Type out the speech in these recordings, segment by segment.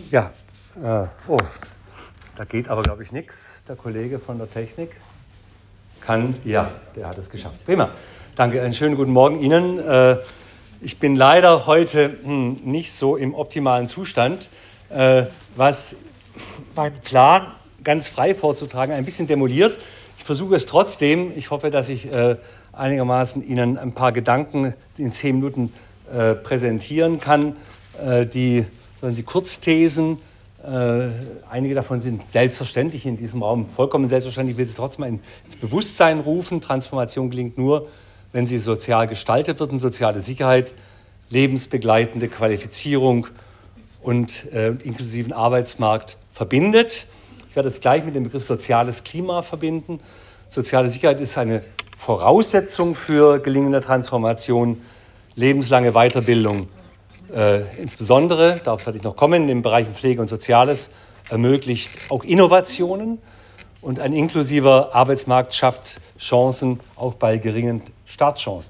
Ja, da geht aber, glaube ich, nichts. Der Kollege von der Technik der hat es geschafft. Prima. Danke, einen schönen guten Morgen Ihnen. Ich bin leider heute nicht so im optimalen Zustand, was meinen Plan ganz frei vorzutragen ein bisschen demoliert. Ich versuche es trotzdem. Ich hoffe, dass ich einigermaßen Ihnen ein paar Gedanken in 10 Minuten präsentieren kann. Die Kurzthesen, einige davon sind selbstverständlich in diesem Raum, vollkommen selbstverständlich. Ich will sie trotzdem mal ins Bewusstsein rufen. Transformation gelingt nur, wenn sie sozial gestaltet wird, und soziale Sicherheit, lebensbegleitende Qualifizierung und inklusiven Arbeitsmarkt verbindet. Ich werde es gleich mit dem Begriff soziales Klima verbinden. Soziale Sicherheit ist eine Voraussetzung für gelingende Transformation, lebenslange Weiterbildung. Insbesondere, darauf werde ich noch kommen, in den Bereichen Pflege und Soziales ermöglicht auch Innovationen, und ein inklusiver Arbeitsmarkt schafft Chancen auch bei geringen Startchancen.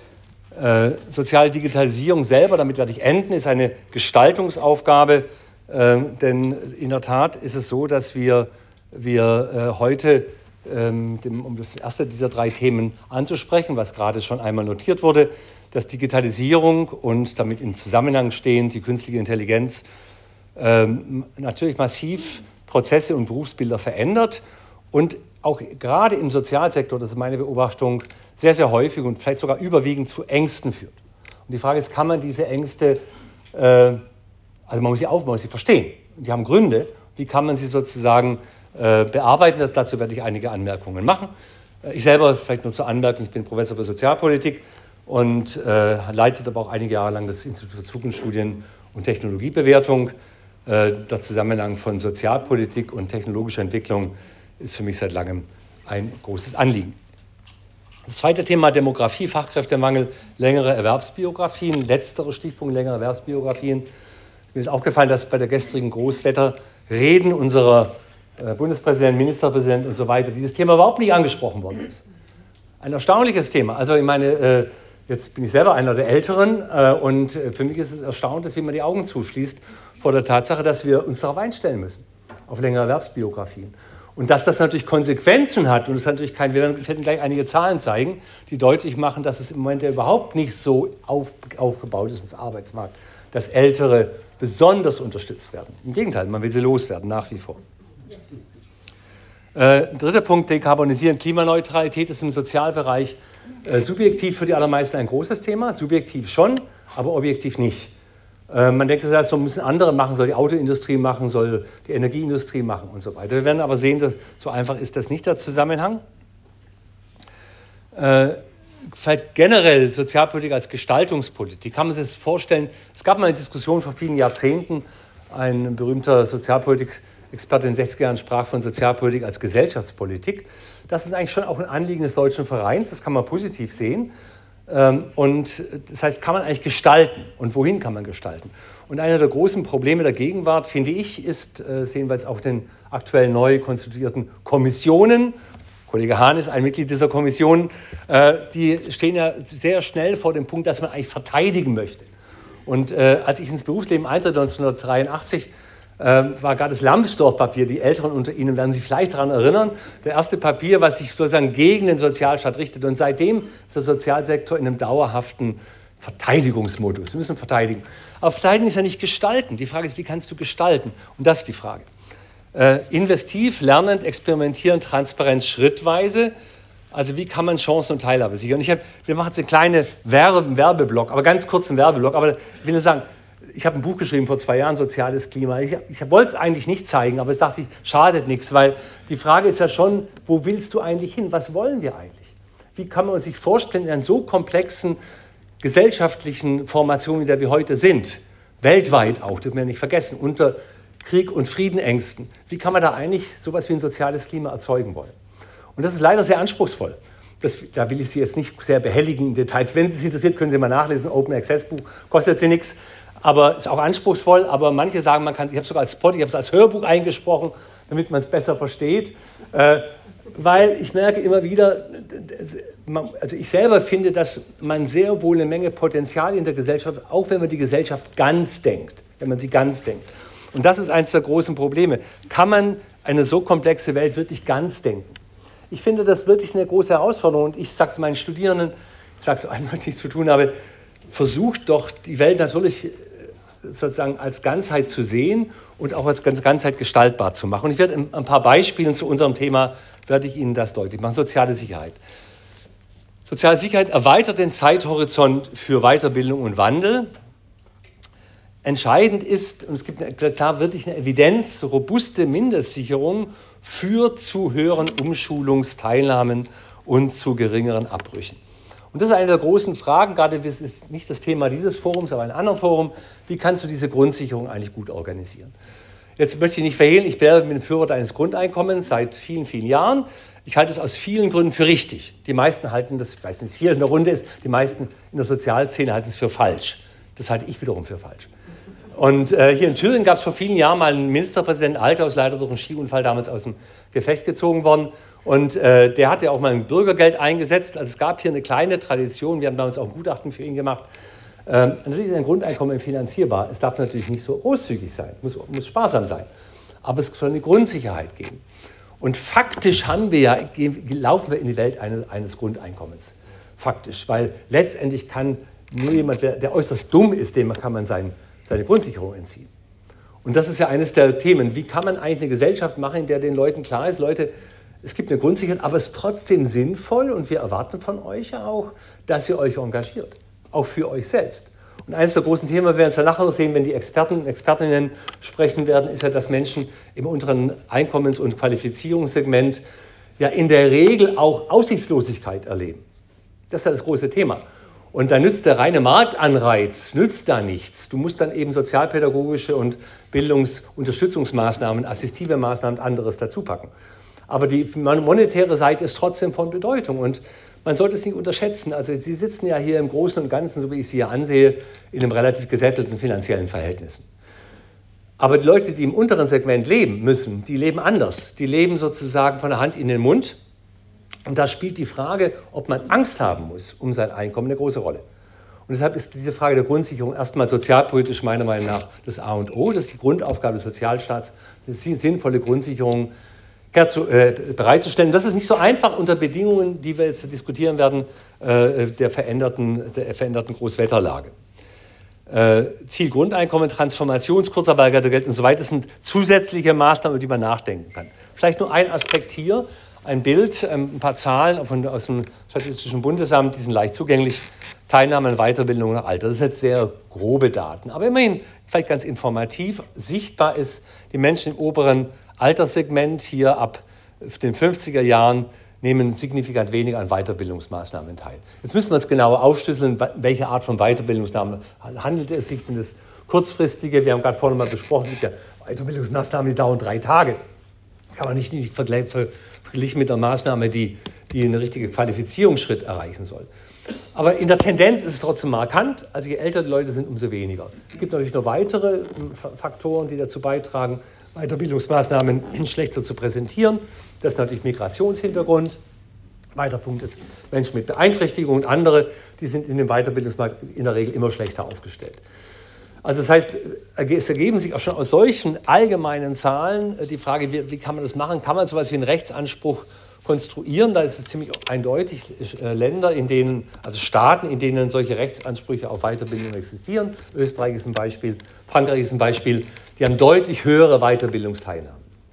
Soziale Digitalisierung selber, damit werde ich enden, ist eine Gestaltungsaufgabe, denn in der Tat ist es so, dass wir heute, um das erste dieser 3 Themen anzusprechen, was gerade schon einmal notiert wurde, dass Digitalisierung und damit in Zusammenhang stehend die künstliche Intelligenz natürlich massiv Prozesse und Berufsbilder verändert und auch gerade im Sozialsektor, das ist meine Beobachtung, sehr, sehr häufig und vielleicht sogar überwiegend zu Ängsten führt. Und die Frage ist, kann man diese Ängste, man muss sie verstehen. Sie haben Gründe, wie kann man sie sozusagen bearbeiten? Dazu werde ich einige Anmerkungen machen. Ich selber, vielleicht nur zur Anmerkung, ich bin Professor für Sozialpolitik und leitete aber auch einige Jahre lang das Institut für Zukunftsstudien und Technologiebewertung. Der Zusammenhang von Sozialpolitik und technologischer Entwicklung ist für mich seit langem ein großes Anliegen. Das zweite Thema, Demografie, Fachkräftemangel, längere Erwerbsbiografien. Letzterer Stichpunkt, längere Erwerbsbiografien. Mir ist aufgefallen, dass bei der gestrigen Großwetterreden unserer Bundespräsident, Ministerpräsident und so weiter dieses Thema überhaupt nicht angesprochen worden ist. Ein erstaunliches Thema. Also ich meine, jetzt bin ich selber einer der Älteren und für mich ist es erstaunlich, wie man die Augen zuschließt vor der Tatsache, dass wir uns darauf einstellen müssen, auf längere Erwerbsbiografien. Und dass das natürlich Konsequenzen hat, und es natürlich wir werden gleich einige Zahlen zeigen, die deutlich machen, dass es im Moment ja überhaupt nicht so aufgebaut ist, unser Arbeitsmarkt, dass Ältere besonders unterstützt werden. Im Gegenteil, man will sie loswerden, nach wie vor. Dritter Punkt, Dekarbonisieren, Klimaneutralität ist im Sozialbereich subjektiv für die allermeisten ein großes Thema. Subjektiv schon, aber objektiv nicht. Man denkt, das müssen andere machen, soll die Autoindustrie machen, soll die Energieindustrie machen und so weiter. Wir werden aber sehen, dass so einfach ist das nicht der Zusammenhang. Vielleicht generell Sozialpolitik als Gestaltungspolitik. Kann man sich das vorstellen? Es gab mal eine Diskussion vor vielen Jahrzehnten. Ein berühmter Sozialpolitik-Experte in den 60er Jahren sprach von Sozialpolitik als Gesellschaftspolitik. Das ist eigentlich schon auch ein Anliegen des Deutschen Vereins. Das kann man positiv sehen. Und das heißt, kann man eigentlich gestalten? Und wohin kann man gestalten? Und einer der großen Probleme der Gegenwart, finde ich, ist, sehen wir jetzt auch den aktuell neu konstituierten Kommissionen. Kollege Hahn ist ein Mitglied dieser Kommission. Die stehen ja sehr schnell vor dem Punkt, dass man eigentlich verteidigen möchte. Und als ich ins Berufsleben eintritt, 1983, war gerade das Lambsdorff-Papier, die Älteren unter Ihnen werden sich vielleicht daran erinnern, der erste Papier, was sich sozusagen gegen den Sozialstaat richtet. Und seitdem ist der Sozialsektor in einem dauerhaften Verteidigungsmodus. Wir müssen verteidigen. Aber verteidigen ist ja nicht gestalten. Die Frage ist, wie kannst du gestalten? Und das ist die Frage. Investiv, lernend, experimentieren, transparent, schrittweise. Also wie kann man Chancen und Teilhabe sichern? Wir machen jetzt einen kleinen Werbeblock, aber ganz kurz einen Werbeblock. Aber ich will nur sagen, ich habe ein Buch geschrieben vor 2 Jahren, Soziales Klima. Ich wollte es eigentlich nicht zeigen, aber ich dachte, schadet nichts, weil die Frage ist ja schon, wo willst du eigentlich hin? Was wollen wir eigentlich? Wie kann man sich vorstellen, in einer so komplexen gesellschaftlichen Formation, in der wir heute sind, weltweit auch, dürfen wir nicht vergessen, unter Krieg und Friedenängsten, wie kann man da eigentlich sowas wie ein soziales Klima erzeugen wollen? Und das ist leider sehr anspruchsvoll. Da will ich Sie jetzt nicht sehr behelligen in Details. Wenn Sie es interessiert, können Sie mal nachlesen. Open Access Buch, kostet Sie nichts. Aber ist auch anspruchsvoll, aber manche sagen, ich habe es sogar als Hörbuch eingesprochen, damit man es besser versteht, weil ich merke immer wieder, also ich selber finde, dass man sehr wohl eine Menge Potenzial in der Gesellschaft, auch wenn man die Gesellschaft ganz denkt, wenn man sie ganz denkt. Und das ist eines der großen Probleme. Kann man eine so komplexe Welt wirklich ganz denken? Ich finde das wirklich eine große Herausforderung. Und ich sage es meinen Studierenden, ich sage es allen, was ich zu tun habe, versucht doch die Welt natürlich sozusagen als Ganzheit zu sehen und auch als Ganzheit gestaltbar zu machen. Und ich werde ein paar Beispielen zu unserem Thema, werde ich Ihnen das deutlich machen. Soziale Sicherheit. Soziale Sicherheit erweitert den Zeithorizont für Weiterbildung und Wandel. Entscheidend ist, und es gibt klar wirklich eine Evidenz, robuste Mindestsicherung führt zu höheren Umschulungsteilnahmen und zu geringeren Abbrüchen. Und das ist eine der großen Fragen, gerade das ist nicht das Thema dieses Forums, aber ein anderes Forum, wie kannst du diese Grundsicherung eigentlich gut organisieren? Jetzt möchte ich nicht verhehlen, ich bin ein Befürworter eines Grundeinkommens seit vielen, vielen Jahren. Ich halte es aus vielen Gründen für richtig. Die meisten halten das, ich weiß nicht, was hier in der Runde ist, die meisten in der Sozialszene halten es für falsch. Das halte ich wiederum für falsch. Und hier in Thüringen gab es vor vielen Jahren mal einen Ministerpräsidenten, Althaus, leider durch einen Skiunfall damals aus dem Gefecht gezogen worden. Und der hat ja auch mal ein Bürgergeld eingesetzt. Also es gab hier eine kleine Tradition, wir haben damals auch ein Gutachten für ihn gemacht. Natürlich ist ein Grundeinkommen finanzierbar. Es darf natürlich nicht so großzügig sein, muss sparsam sein. Aber es soll eine Grundsicherheit geben. Und faktisch laufen wir in die Welt eines Grundeinkommens. Faktisch, weil letztendlich kann nur jemand, der äußerst dumm ist, dem kann man seine Grundsicherung entziehen. Und das ist ja eines der Themen. Wie kann man eigentlich eine Gesellschaft machen, in der den Leuten klar ist, Leute, es gibt eine Grundsicherheit, aber es ist trotzdem sinnvoll und wir erwarten von euch ja auch, dass ihr euch engagiert, auch für euch selbst. Und eines der großen Themen, wir werden es ja nachher noch sehen, wenn die Experten und Expertinnen sprechen werden, ist ja, dass Menschen im unteren Einkommens- und Qualifizierungssegment ja in der Regel auch Aussichtslosigkeit erleben. Das ist ja das große Thema. Und da nützt der reine Marktanreiz, nützt da nichts. Du musst dann eben sozialpädagogische und Bildungsunterstützungsmaßnahmen, assistive Maßnahmen und anderes dazu packen. Aber die monetäre Seite ist trotzdem von Bedeutung und man sollte es nicht unterschätzen. Also Sie sitzen ja hier im Großen und Ganzen, so wie ich Sie hier ansehe, in einem relativ gesättelten finanziellen Verhältnissen. Aber die Leute, die im unteren Segment leben müssen, die leben anders. Die leben sozusagen von der Hand in den Mund. Und da spielt die Frage, ob man Angst haben muss um sein Einkommen, eine große Rolle. Und deshalb ist diese Frage der Grundsicherung erstmal sozialpolitisch meiner Meinung nach das A und O. Das ist die Grundaufgabe des Sozialstaats, eine sinnvolle Grundsicherung bereitzustellen. Das ist nicht so einfach unter Bedingungen, die wir jetzt diskutieren werden, der veränderten Großwetterlage. Ziel Grundeinkommen, Transformationskurzarbeitergeld und so weiter sind zusätzliche Maßnahmen, über die man nachdenken kann. Vielleicht nur ein Aspekt hier, ein Bild, ein paar Zahlen aus dem Statistischen Bundesamt, die sind leicht zugänglich. Teilnahme an Weiterbildung nach Alter. Das sind jetzt sehr grobe Daten, aber immerhin vielleicht ganz informativ. Sichtbar ist, die Menschen im oberen Alterssegment hier ab den 50er Jahren nehmen signifikant weniger an Weiterbildungsmaßnahmen teil. Jetzt müssen wir uns genauer aufschlüsseln, welche Art von Weiterbildungsmaßnahmen handelt es sich. Denn das kurzfristige, wir haben gerade vorhin mal besprochen, mit der Weiterbildungsmaßnahme, die dauern 3 Tage. Kann man nicht verglichen mit der Maßnahme, die einen richtigen Qualifizierungsschritt erreichen soll. Aber in der Tendenz ist es trotzdem markant. Also je älter die Leute sind, umso weniger. Es gibt natürlich noch weitere Faktoren, die dazu beitragen, Weiterbildungsmaßnahmen schlechter zu präsentieren. Das ist natürlich Migrationshintergrund. Weiterer Punkt ist Menschen mit Beeinträchtigung und andere, die sind in dem Weiterbildungsmarkt in der Regel immer schlechter aufgestellt. Also das heißt, es ergeben sich auch schon aus solchen allgemeinen Zahlen die Frage, wie kann man das machen? Kann man so etwas wie einen Rechtsanspruch konstruieren? Da ist es ziemlich eindeutig Länder, also Staaten, in denen solche Rechtsansprüche auf Weiterbildung existieren. Österreich ist ein Beispiel, Frankreich ist ein Beispiel. Die haben deutlich höhere Weiterbildungsteilnahmen.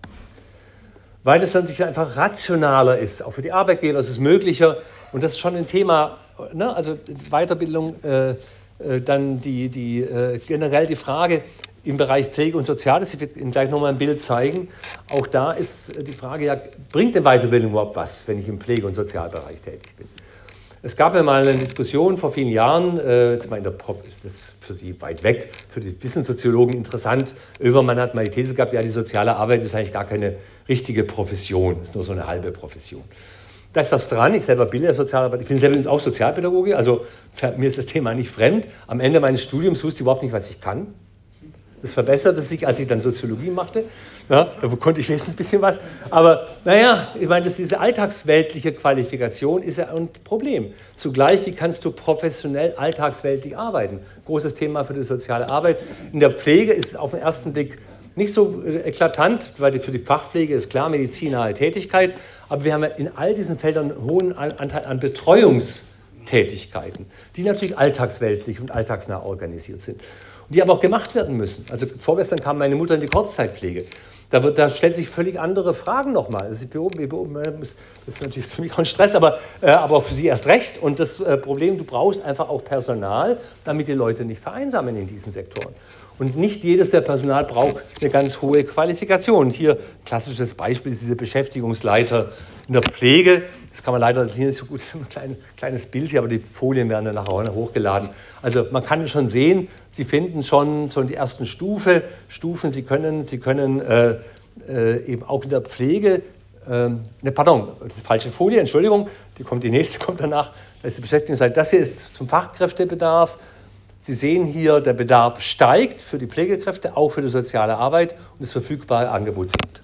Weil es natürlich einfach rationaler ist, auch für die Arbeitgeber ist es möglicher. Und das ist schon ein Thema, ne? Also Weiterbildung, dann generell die Frage im Bereich Pflege und Soziales, ich werde Ihnen gleich nochmal ein Bild zeigen, auch da ist die Frage, ja, bringt denn Weiterbildung überhaupt was, wenn ich im Pflege- und Sozialbereich tätig bin? Es gab ja mal eine Diskussion vor vielen Jahren, das ist für Sie weit weg, für die Wissenssoziologen interessant. Oevermann hat mal die These gehabt, ja, die soziale Arbeit ist eigentlich gar keine richtige Profession, ist nur so eine halbe Profession. Da ist was dran, ich selber bin ja Sozialarbeiter, ich bin selber auch Sozialpädagoge, also mir ist das Thema nicht fremd. Am Ende meines Studiums wusste ich überhaupt nicht, was ich kann. Das verbesserte sich, als ich dann Soziologie machte. Ja, da konnte ich wenigstens ein bisschen was. Aber naja, ich meine, diese alltagsweltliche Qualifikation ist ja ein Problem. Zugleich, wie kannst du professionell alltagsweltlich arbeiten? Großes Thema für die soziale Arbeit. In der Pflege ist es auf den ersten Blick Nicht so eklatant, weil für die Fachpflege ist klar medizinnahe Tätigkeit, aber wir haben ja in all diesen Feldern einen hohen Anteil an Betreuungstätigkeiten, die natürlich alltagsweltlich und alltagsnah organisiert sind und die aber auch gemacht werden müssen. Also vorgestern kam meine Mutter in die Kurzzeitpflege. Da stellt sich völlig andere Fragen nochmal. Also das ist natürlich für mich auch ein Stress, aber auch für Sie erst recht. Und das Problem, du brauchst einfach auch Personal, damit die Leute nicht vereinsamen in diesen Sektoren. Und nicht jedes der Personal braucht eine ganz hohe Qualifikation. Und hier ein klassisches Beispiel ist dieser Beschäftigungsleiter in der Pflege. Das kann man leider nicht so gut, ein kleines Bild hier, aber die Folien werden dann nachher hochgeladen. Also man kann schon sehen, Sie finden schon so die ersten Stufen. Sie können eben auch in der Pflege, falsche Folie, Entschuldigung, die nächste kommt danach. Das ist die Beschäftigungsleiter. Das hier ist zum Fachkräftebedarf. Sie sehen hier, der Bedarf steigt für die Pflegekräfte, auch für die soziale Arbeit und das verfügbare Angebot sinkt.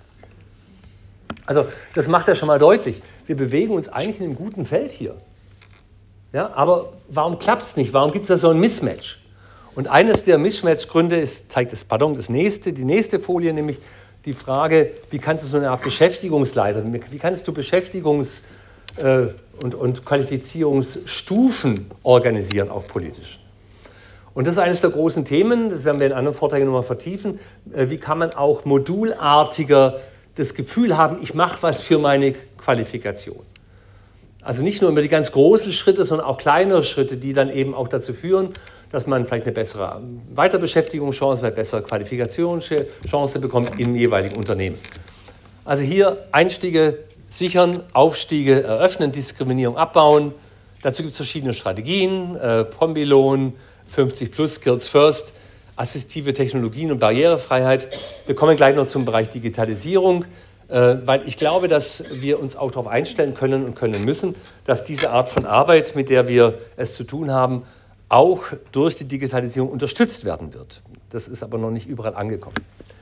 Also das macht ja schon mal deutlich, wir bewegen uns eigentlich in einem guten Feld hier. Ja, aber warum klappt es nicht? Warum gibt es da so ein Mismatch? Und eines der Mismatch-Gründe ist, die nächste Folie, nämlich die Frage, wie kannst du so eine Art Beschäftigungsleiter, wie kannst du Beschäftigungs- und Qualifizierungsstufen organisieren, auch politisch? Und das ist eines der großen Themen, das werden wir in anderen Vorträgen nochmal vertiefen. Wie kann man auch modulartiger das Gefühl haben, ich mache was für meine Qualifikation? Also nicht nur immer die ganz großen Schritte, sondern auch kleinere Schritte, die dann eben auch dazu führen, dass man vielleicht eine bessere Weiterbeschäftigungschance, eine bessere Qualifikationschance bekommt im jeweiligen Unternehmen. Also hier Einstiege sichern, Aufstiege eröffnen, Diskriminierung abbauen. Dazu gibt es verschiedene Strategien, Kombilohn, 50 plus, Skills First, assistive Technologien und Barrierefreiheit. Wir kommen gleich noch zum Bereich Digitalisierung, weil ich glaube, dass wir uns auch darauf einstellen können und können müssen, dass diese Art von Arbeit, mit der wir es zu tun haben, auch durch die Digitalisierung unterstützt werden wird. Das ist aber noch nicht überall angekommen.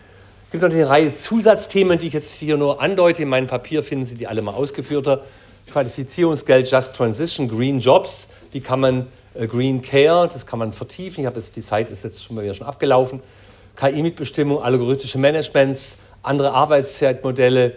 Es gibt noch eine Reihe Zusatzthemen, die ich jetzt hier nur andeute. In meinem Papier finden Sie die alle mal ausgeführter. Qualifizierungsgeld, Just Transition, Green Jobs, wie kann man Green Care, das kann man vertiefen. Ich habe jetzt, die Zeit ist jetzt schon mal wieder schon abgelaufen. KI-Mitbestimmung, algorithmische Managements, andere Arbeitszeitmodelle,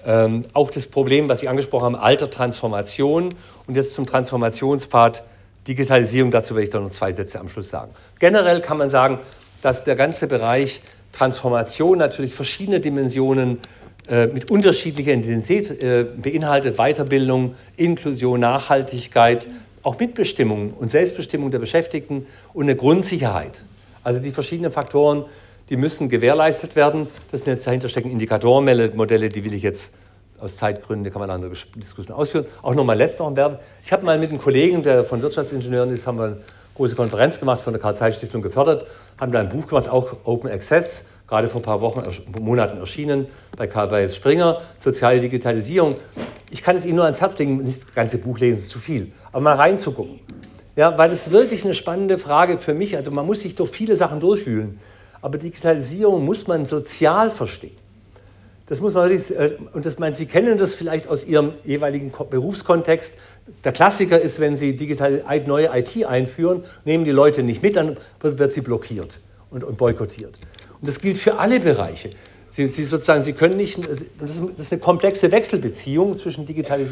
auch das Problem, was Sie angesprochen haben, Altertransformation und jetzt zum Transformationspfad Digitalisierung. Dazu werde ich dann noch 2 Sätze am Schluss sagen. Generell kann man sagen, dass der ganze Bereich Transformation natürlich verschiedene Dimensionen mit unterschiedlicher Intensität beinhaltet, Weiterbildung, Inklusion, Nachhaltigkeit, auch Mitbestimmung und Selbstbestimmung der Beschäftigten und eine Grundsicherheit. Also die verschiedenen Faktoren, die müssen gewährleistet werden. Das sind jetzt dahinter stecken Indikatorenmodelle, die will ich jetzt aus Zeitgründen, kann man andere Diskussionen ausführen. Auch nochmal letztes noch werben. Ich habe mal mit einem Kollegen, der von Wirtschaftsingenieuren ist, haben wir eine große Konferenz gemacht, von der Karl-Zeiss-Stiftung gefördert, haben da ein Buch gemacht, auch Open Access, gerade vor ein paar Monaten erschienen, bei Springer, soziale Digitalisierung. Ich kann es Ihnen nur ans Herz legen, nicht das ganze Buch lesen, ist zu viel, aber mal reinzugucken. Ja, weil es wirklich eine spannende Frage für mich, also man muss sich durch viele Sachen durchfühlen, aber Digitalisierung muss man sozial verstehen. Das muss man wirklich, und Sie kennen das vielleicht aus Ihrem jeweiligen Berufskontext. Der Klassiker ist, wenn Sie neue IT einführen, nehmen die Leute nicht mit, dann wird sie blockiert und boykottiert. Und das gilt für alle Bereiche. Sie können nicht, das ist eine komplexe Wechselbeziehung zwischen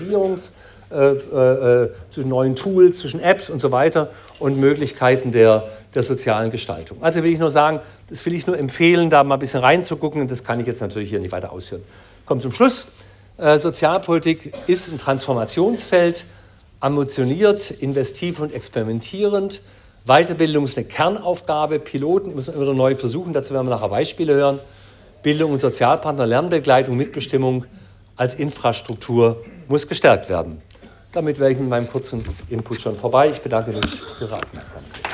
zwischen neuen Tools, zwischen Apps und so weiter und Möglichkeiten der sozialen Gestaltung. Also will ich nur sagen, das will ich nur empfehlen, da mal ein bisschen reinzugucken und das kann ich jetzt natürlich hier nicht weiter ausführen. Kommt zum Schluss. Sozialpolitik ist ein Transformationsfeld, ambitioniert, investiv und experimentierend. Weiterbildung ist eine Kernaufgabe, Piloten müssen immer wieder neu versuchen, dazu werden wir nachher Beispiele hören. Bildung und Sozialpartner, Lernbegleitung, Mitbestimmung als Infrastruktur muss gestärkt werden. Damit wäre ich mit meinem kurzen Input schon vorbei. Ich bedanke mich für Ihre Aufmerksamkeit.